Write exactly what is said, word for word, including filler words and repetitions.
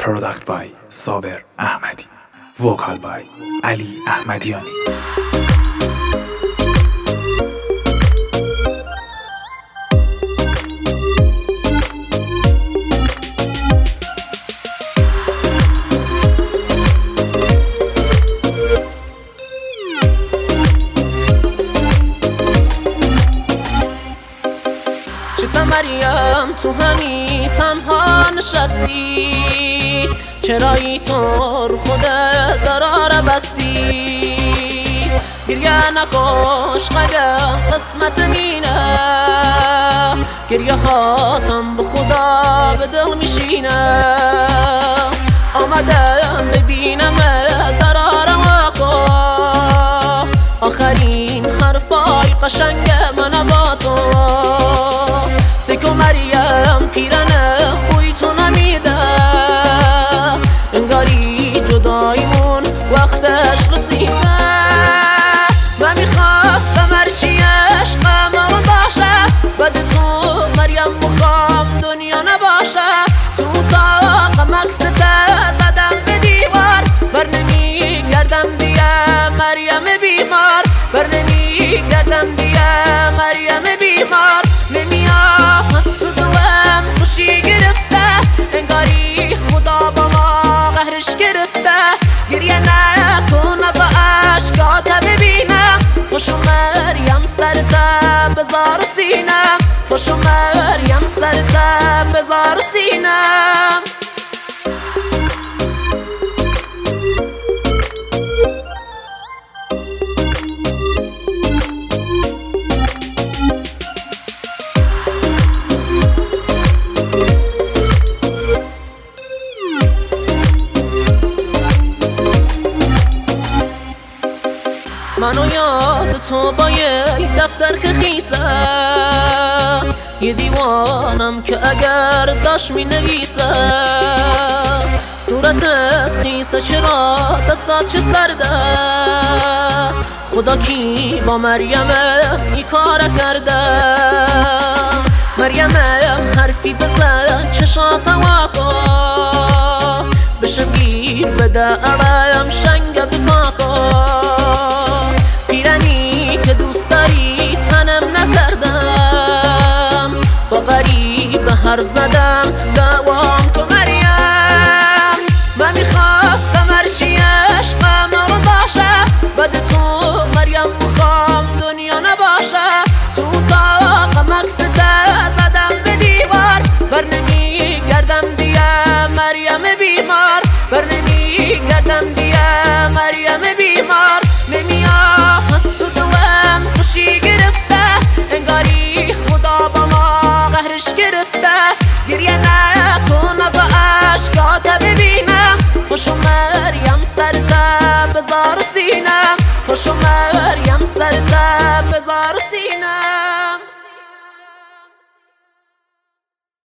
Product by Saber Ahmadi. Vocal by Ali Ahmadiani. چه مریم تو همی تنها نشستی، چرایی تو رو خودت دراره بستی؟ گریه نکش قگم قسمت مینه، گریه هاتم به خدا به دل میشینه. آمدم ببینم دراره واقع آخرین حرفای قشنگ من با تو. سیکو مریم پیرنه بوی تو نمیده، انگاری جدایمون وقتش رسیده. و میخواستم هرچی عشقم اون باشه، بد تو مریم مخوام دنیا نباشه. تو اتاق مکست زدم به دیوار، بر نمیگردم دیگه مریم بیمار، بر نمیگردم دیگه مریم بیمار. نمیاد از تو دلم خوشی گرفته، انگاری خدا با ما قهرش گرفته. گریه نکن از عشقات ببینم، پاشو مریم سرت بذار سینم، پاشو مریم سرت بذار سینم. منو یاد تو با یه دفتر که خیسه، یه دیوانم که اگر داشت می نویسه. صورتت خیسه چرا دستات چه سرده، خدا کی با مریم ای کار کرده. مریم حرفی بزن چشات واقع، بشم گیر بده ارم شنگ بپاکا. پیرنی که دوست داری تنم نکردم، با غریب حرف زدم دوام تو مریم. و میخواستم هرچی عشقم رو باشه، بد تو مریم مخوام دنیا نباشه. تو اتاق مکست زدم به دیوار، بر نمیگردم دیگه مریم بیمار، بر نمیگردم دیگه مریم بیمار. نمیاد از تو دلم خوشی گرفته، انگاری خدا با ما قهرش گرفته. گریه نکن از عشقات ببینم، پاشو مریم سرت بذار سینم، پاشو مریم سرت بذار سینم.